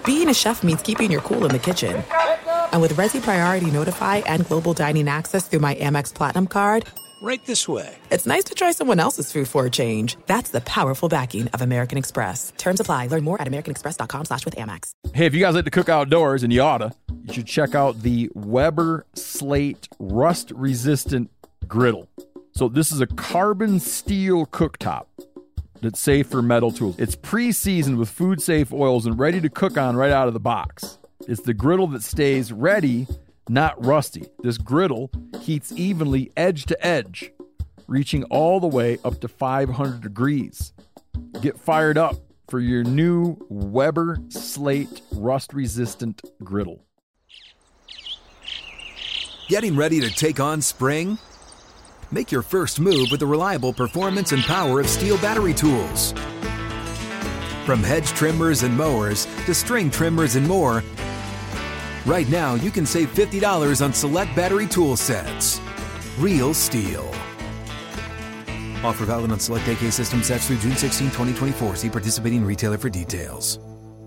being a chef means keeping your cool in the kitchen. And with Resi Priority Notify and Global Dining Access through my Amex Platinum card, right this way. It's nice to try someone else's food for a change. That's the powerful backing of American Express. Terms apply. Learn more at americanexpress.com/withAmex. Hey, if you guys like to cook outdoors, and you oughta, you should check out the Weber Slate rust-resistant griddle. So this is a carbon steel cooktop that's safe for metal tools. It's pre-seasoned with food-safe oils and ready to cook on right out of the box. It's the griddle that stays ready, not rusty. This griddle heats evenly edge to edge, reaching all the way up to 500 degrees. Get fired up for your new Weber Slate rust-resistant griddle. Getting ready to take on spring? Make your first move with the reliable performance and power of Steel battery tools. From hedge trimmers and mowers to string trimmers and more, right now you can save $50 on select battery tool sets. Real Steel. Offer valid on select AK system sets through June 16, 2024. See participating retailer for details.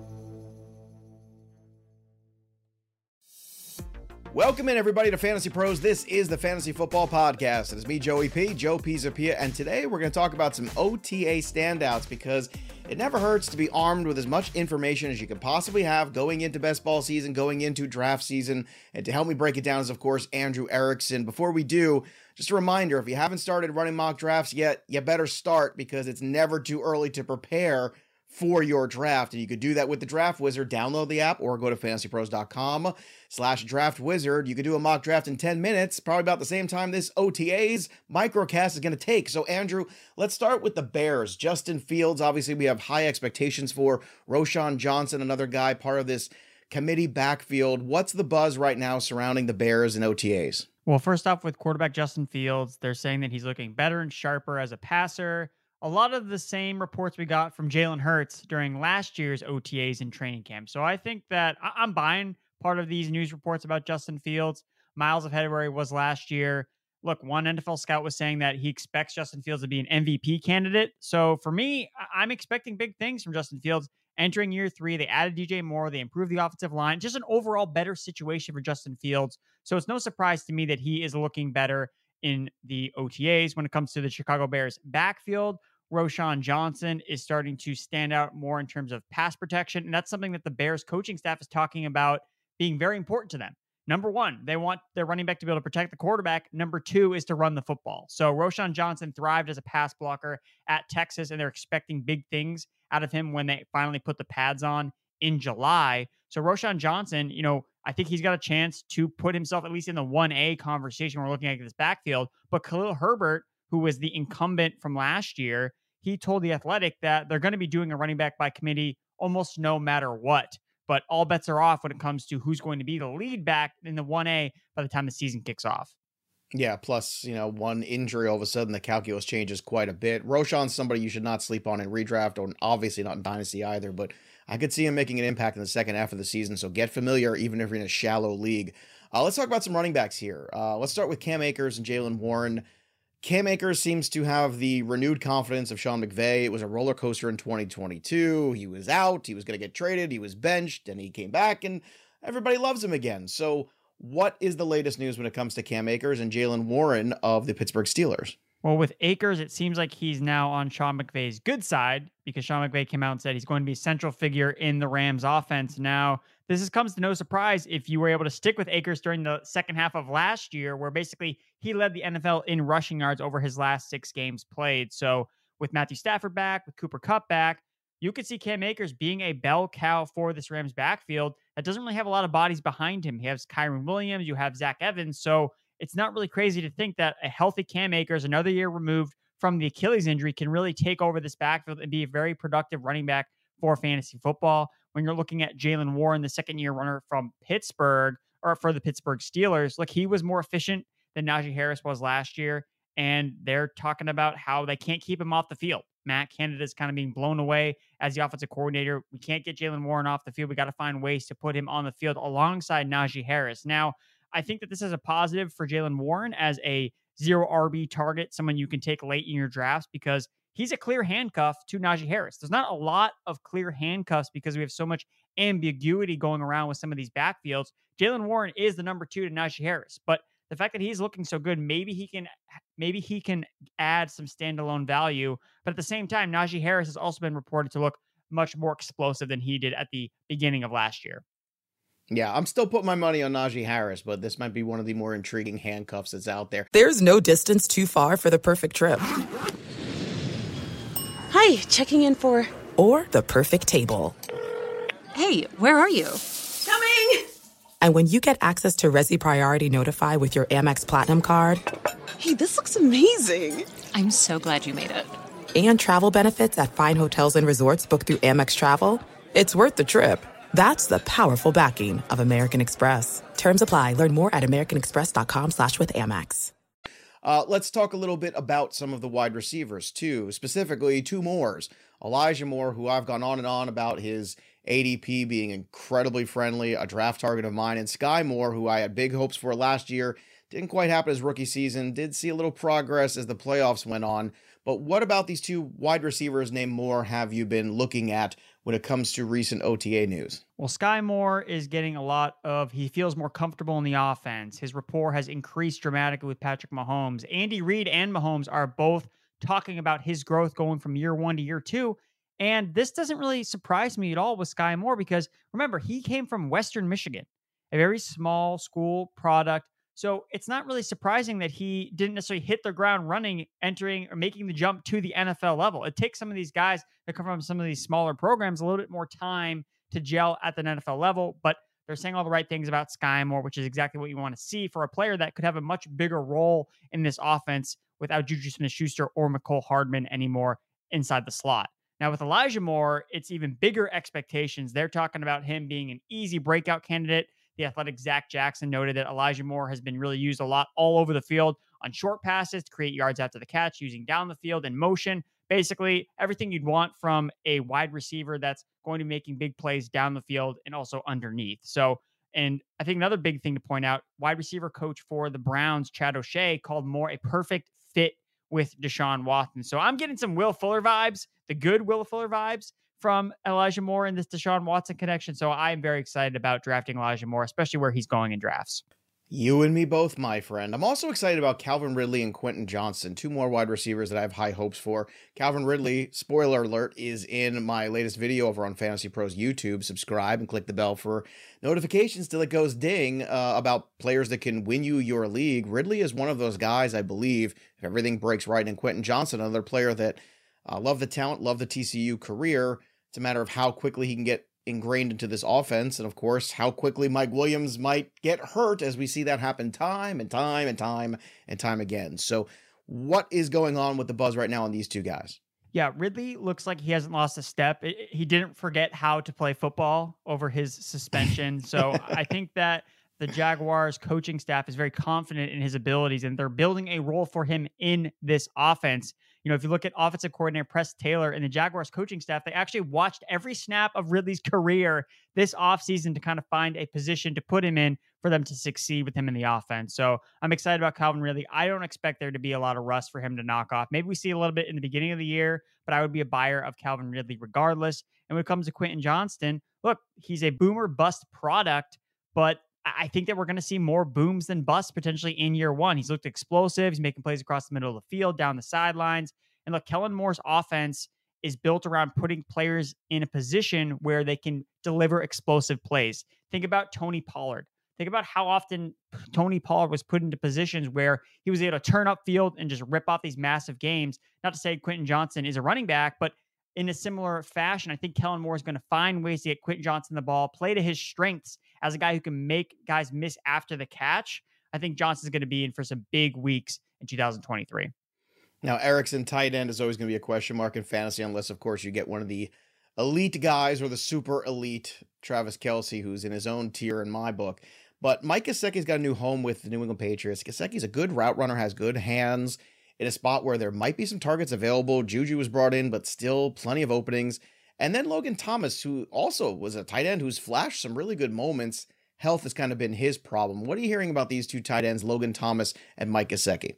Welcome in, everybody, to Fantasy Pros. This is the Fantasy Football Podcast. It is me, Joey P, Joe Pizzapia, and today we're going to talk about some OTA standouts because it never hurts to be armed with as much information as you can possibly have going into best ball season, going into draft season. And to help me break it down is, of course, Andrew Erickson. Before we do, just a reminder, if you haven't started running mock drafts yet, you better start because it's never too early to prepare for your draft. And you could do that with the Draft Wizard. Download the app or go to fantasypros.com/draft wizard. You could do a mock draft in 10 minutes, probably about the same time this OTA's microcast is going to take. So Andrew, let's start with the Bears. Justin Fields, obviously we have high expectations for. Roschon Johnson, another guy, part of this committee backfield. What's the buzz right now surrounding the Bears and OTAs? Well, first off, with quarterback Justin Fields, they're saying that he's looking better and sharper as a passer. A lot of the same reports we got from Jalen Hurts during last year's OTAs and training camp. So I think that I'm buying part of these news reports about Justin Fields. Miles of February was last year. Look, one NFL scout was saying that he expects Justin Fields to be an MVP candidate. So for me, I'm expecting big things from Justin Fields entering year 3. They added DJ Moore. They improved the offensive line. Just an overall better situation for Justin Fields. So it's no surprise to me that he is looking better in the OTAs. When it comes to the Chicago Bears backfield, Roschon Johnson is starting to stand out more in terms of pass protection. And that's something that the Bears coaching staff is talking about being very important to them. Number one, they want their running back to be able to protect the quarterback. Number two is to run the football. So Roschon Johnson thrived as a pass blocker at Texas, and they're expecting big things out of him when they finally put the pads on in July. So Roschon Johnson, I think he's got a chance to put himself at least in the 1A conversation we're looking at this backfield. But Khalil Herbert, who was the incumbent from last year, he told The Athletic that they're going to be doing a running back by committee almost no matter what. But all bets are off when it comes to who's going to be the lead back in the 1A by the time the season kicks off. Yeah, plus, one injury, all of a sudden the calculus changes quite a bit. Roschon's somebody you should not sleep on in redraft, or obviously not in Dynasty either, but I could see him making an impact in the second half of the season, so get familiar even if you're in a shallow league. Let's talk about some running backs here. Let's start with Cam Akers and Jaylen Warren. Cam Akers seems to have the renewed confidence of Sean McVay. It was a roller coaster in 2022. He was out, he was going to get traded, he was benched, and he came back, and everybody loves him again. So what is the latest news when it comes to Cam Akers and Jaylen Warren of the Pittsburgh Steelers? Well, with Akers, it seems like he's now on Sean McVay's good side because Sean McVay came out and said he's going to be a central figure in the Rams offense. Now, comes to no surprise if you were able to stick with Akers during the second half of last year, where basically he led the NFL in rushing yards over his last 6 games played. So with Matthew Stafford back, with Cooper Kupp back, you could see Cam Akers being a bell cow for this Rams backfield that doesn't really have a lot of bodies behind him. He has Kyren Williams, you have Zach Evans. So it's not really crazy to think that a healthy Cam Akers, another year removed from the Achilles injury, can really take over this backfield and be a very productive running back for fantasy football. When you're looking at Jaylen Warren, the second-year runner from Pittsburgh, or for the Pittsburgh Steelers, look, he was more efficient than Najee Harris was last year, and they're talking about how they can't keep him off the field. Matt Canada is kind of being blown away as the offensive coordinator. We can't get Jaylen Warren off the field. We got to find ways to put him on the field alongside Najee Harris. Now, I think that this is a positive for Jaylen Warren as a 0 RB target, someone you can take late in your drafts because he's a clear handcuff to Najee Harris. There's not a lot of clear handcuffs because we have so much ambiguity going around with some of these backfields. Jaylen Warren is the number 2 to Najee Harris, but the fact that he's looking so good, maybe he can add some standalone value. But at the same time, Najee Harris has also been reported to look much more explosive than he did at the beginning of last year. Yeah, I'm still putting my money on Najee Harris, but this might be one of the more intriguing handcuffs that's out there. There's no distance too far for the perfect trip. Hi, checking in for... Or the perfect table. Hey, where are you? Coming! And when you get access to Resi Priority Notify with your Amex Platinum card... Hey, this looks amazing. I'm so glad you made it. And travel benefits at fine hotels and resorts booked through Amex Travel, it's worth the trip. That's the powerful backing of American Express. Terms apply. Learn more at americanexpress.com/withAmex. Let's talk a little bit about some of the wide receivers, too. Specifically, 2 Moores. Elijah Moore, who I've gone on and on about his ADP being incredibly friendly, a draft target of mine, and Sky Moore, who I had big hopes for last year. Didn't quite happen his rookie season. Did see a little progress as the playoffs went on. But what about these 2 wide receivers named Moore have you been looking at when it comes to recent OTA news? Well, Sky Moore is getting a lot of, he feels more comfortable in the offense. His rapport has increased dramatically with Patrick Mahomes. Andy Reid and Mahomes are both talking about his growth going from year 1 to year 2. And this doesn't really surprise me at all with Sky Moore because remember, he came from Western Michigan, a very small school product. So it's not really surprising that he didn't necessarily hit the ground running, entering or making the jump to the NFL level. It takes some of these guys that come from some of these smaller programs a little bit more time to gel at the NFL level, but they're saying all the right things about Sky Moore, which is exactly what you want to see for a player that could have a much bigger role in this offense without Juju Smith-Schuster or Mecole Hardman anymore inside the slot. Now with Elijah Moore, it's even bigger expectations. They're talking about him being an easy breakout candidate. The Athletic Zach Jackson noted that Elijah Moore has been really used a lot all over the field on short passes to create yards after the catch, using down the field and motion. Basically, everything you'd want from a wide receiver that's going to be making big plays down the field and also underneath. So, and I think another big thing to point out, wide receiver coach for the Browns, Chad O'Shea, called Moore a perfect fit with Deshaun Watson. So I'm getting some Will Fuller vibes, the good Will Fuller vibes from Elijah Moore in this Deshaun Watson connection. So I am very excited about drafting Elijah Moore, especially where he's going in drafts. You and me both, my friend. I'm also excited about Calvin Ridley and Quentin Johnston, 2 more wide receivers that I have high hopes for. Calvin Ridley, spoiler alert, is in my latest video over on Fantasy Pros YouTube. Subscribe and click the bell for notifications till it goes ding about players that can win you your league. Ridley is one of those guys, I believe, if everything breaks right. And Quentin Johnston, another player that love the talent, love the TCU career. It's a matter of how quickly he can get ingrained into this offense, and of course, how quickly Mike Williams might get hurt, as we see that happen time and time and time and time again. So what is going on with the buzz right now on these 2 guys? Yeah, Ridley looks like he hasn't lost a step. He didn't forget how to play football over his suspension. So I think that the Jaguars coaching staff is very confident in his abilities, and they're building a role for him in this offense. You know, if you look at offensive coordinator Press Taylor and the Jaguars coaching staff, they actually watched every snap of Ridley's career this offseason to kind of find a position to put him in for them to succeed with him in the offense. So I'm excited about Calvin Ridley. I don't expect there to be a lot of rust for him to knock off. Maybe we see a little bit in the beginning of the year, but I would be a buyer of Calvin Ridley regardless. And when it comes to Quentin Johnston, look, he's a boomer bust product, but I think that we're going to see more booms than busts potentially in year 1. He's looked explosive. He's making plays across the middle of the field, down the sidelines. And look, Kellen Moore's offense is built around putting players in a position where they can deliver explosive plays. Think about Tony Pollard. Think about how often Tony Pollard was put into positions where he was able to turn up field and just rip off these massive games. Not to say Quentin Johnston is a running back, but in a similar fashion, I think Kellen Moore is going to find ways to get Quentin Johnston the ball, play to his strengths as a guy who can make guys miss after the catch. I think Johnston's going to be in for some big weeks in 2023. Now, Erickson tight end is always going to be a question mark in fantasy, unless, of course, you get one of the elite guys or the super elite Travis Kelce, who's in his own tier in my book. But Mike Gesicki's got a new home with the New England Patriots. Gesicki's a good route runner, has good hands in a spot where there might be some targets available. Juju was brought in, but still plenty of openings. And then Logan Thomas, who also was a tight end who's flashed some really good moments. Health has kind of been his problem. What are you hearing about these 2 tight ends, Logan Thomas and Mike Gesicki?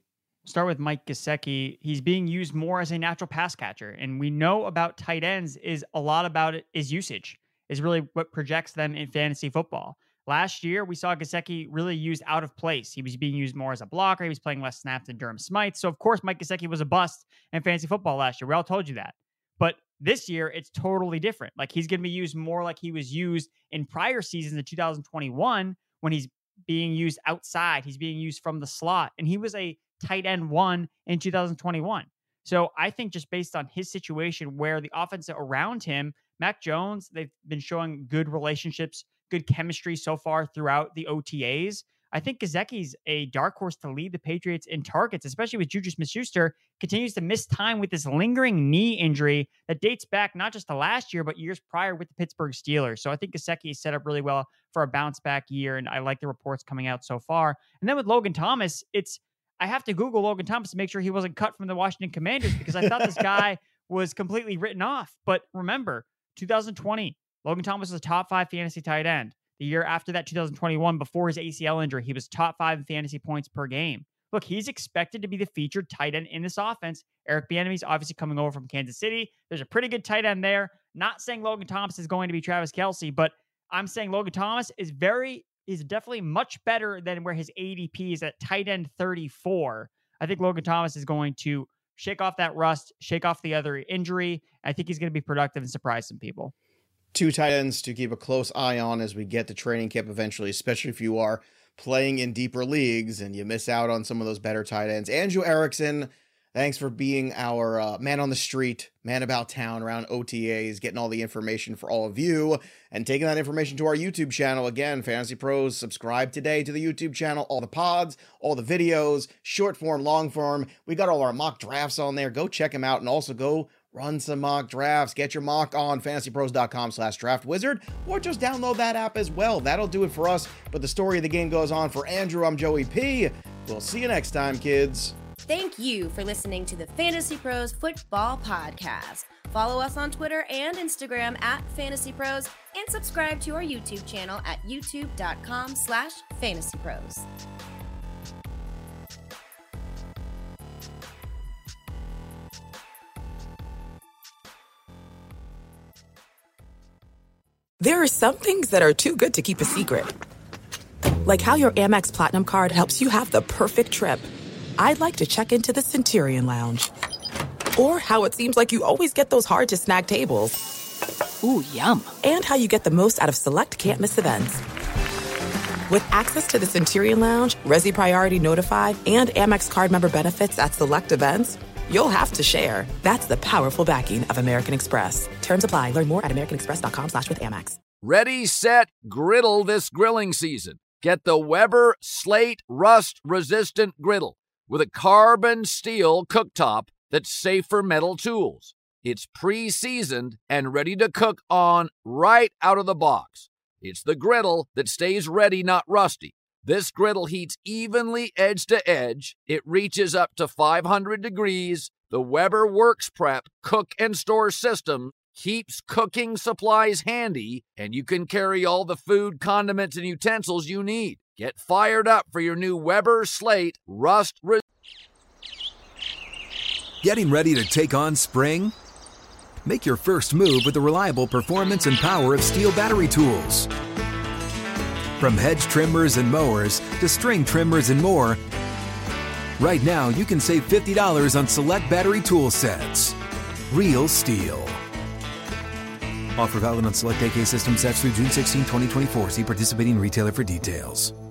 Start with Mike Gesicki. He's being used more as a natural pass catcher. And we know about tight ends is a lot about it is usage, is really what projects them in fantasy football. Last year, we saw Gesicki really used out of place. He was being used more as a blocker. He was playing less snaps than Durham Smythe. So, of course, Mike Gesicki was a bust in fantasy football last year. We all told you that. But this year, it's totally different. Like, he's going to be used more like he was used in prior seasons in 2021 when he's being used outside. He's being used from the slot. And he was a tight end 1 in 2021. So I think just based on his situation where the offense around him, Mac Jones, they've been showing good relationships, good chemistry so far throughout the OTAs. I think Gesicki's a dark horse to lead the Patriots in targets, especially with Juju Smith-Schuster continues to miss time with this lingering knee injury that dates back not just to last year, but years prior with the Pittsburgh Steelers. So I think Gesicki is set up really well for a bounce back year, and I like the reports coming out so far. And then with Logan Thomas, I have to Google Logan Thomas to make sure he wasn't cut from the Washington Commanders because I thought this guy was completely written off. But remember, 2020, Logan Thomas was a top 5 fantasy tight end. The year after that, 2021, before his ACL injury, he was top 5 in fantasy points per game. Look, he's expected to be the featured tight end in this offense. Eric Bieniemy's obviously coming over from Kansas City. There's a pretty good tight end there. Not saying Logan Thomas is going to be Travis Kelce, but I'm saying Logan Thomas is definitely much better than where his ADP is at tight end 34. I think Logan Thomas is going to shake off that rust, shake off the other injury. I think he's going to be productive and surprise some people. 2 tight ends to keep a close eye on as we get to training camp eventually, especially if you are playing in deeper leagues and you miss out on some of those better tight ends. Andrew Erickson, thanks for being our man on the street, man about town around OTAs, getting all the information for all of you and taking that information to our YouTube channel. Again, Fantasy Pros, subscribe today to the YouTube channel, all the pods, all the videos, short form, long form. We got all our mock drafts on there. Go check them out and also go run some mock drafts. Get your mock on fantasypros.com/draftwizard or just download that app as well. That'll do it for us. But the story of the game goes on. For Andrew, I'm Joey P. We'll see you next time, kids. Thank you for listening to the Fantasy Pros Football Podcast. Follow us on Twitter and Instagram at Fantasy Pros and subscribe to our YouTube channel at youtube.com/fantasypros. There are some things that are too good to keep a secret. Like how your Amex Platinum card helps you have the perfect trip. I'd like to check into the Centurion Lounge. Or how it seems like you always get those hard-to-snag tables. Ooh, yum. And how you get the most out of select can't-miss events. With access to the Centurion Lounge, Resi Priority Notified, and Amex card member benefits at select events, you'll have to share. That's the powerful backing of American Express. Terms apply. Learn more at americanexpress.com/withAmex. Ready, set, griddle this grilling season. Get the Weber Slate Rust-Resistant Griddle with a carbon steel cooktop that's safe for metal tools. It's pre-seasoned and ready to cook on right out of the box. It's the griddle that stays ready, not rusty. This griddle heats evenly edge to edge. It reaches up to 500 degrees. The Weber Works Prep cook and store system keeps cooking supplies handy, and you can carry all the food, condiments, and utensils you need. Get fired up for your new Weber Slate Rust. Getting ready to take on spring? Make your first move with the reliable performance and power of Steel battery tools. From hedge trimmers and mowers to string trimmers and more, right now you can save $50 on select battery tool sets. Real Steel. Offer valid on select AK system sets through June 16, 2024. See participating retailer for details.